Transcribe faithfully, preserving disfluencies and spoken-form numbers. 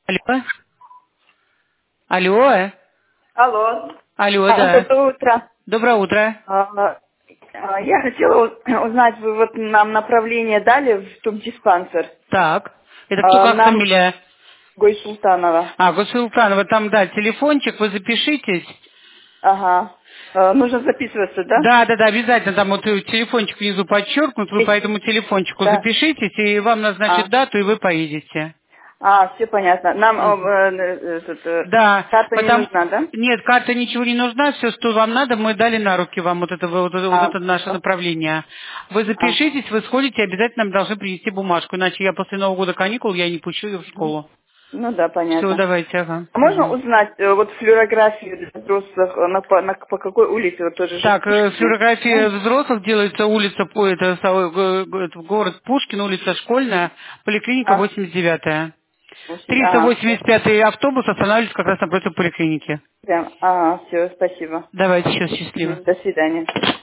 Алло? Алло? Алло. Алло, А, да. доброе утро. Доброе утро. А, а, Я хотела у- узнать, вы вот нам направление дали в тубдиспансер. Так. Это кто, А, как Нам фамилия? Гойсултанова. А, Госултанова, там, да, телефончик, вы запишитесь. Ага. А, Нужно записываться, да? Да, да, да, обязательно, там вот э, телефончик внизу подчеркнут, вы по Есть. этому телефончику Да. запишитесь, и вам назначат А, дату, и вы поедете. а все понятно. Нам Мгм. э, э, этот, э, Да, карта не потому... нужна, да? Нет, карта ничего не нужна, все, что вам надо, мы дали на руки вам вот это, вот, это- вот А, это наше всё. направление. Вы Ага. запишитесь, вы сходите, обязательно нам должны принести бумажку, иначе я после Нового года каникул, я не пущу ее в школу. Ну да, Все, понятно. давайте, ага. А можно Мгм. узнать э, вот флюорографию для взрослых э, на, по на- по какой улице? Вот тоже же Так, э, Пушкина. флюорография взрослых делается улица, по- это, со- г- г- это город Пушкин, улица Школьная, поликлиника А, восемьдесят девятая. восемь- триста а, всё. восемьдесят пятый автобус останавливается как раз напротив поликлиники. Прям, ага, все, спасибо. Давайте, сейчас, счастливо. Мгм, до свидания.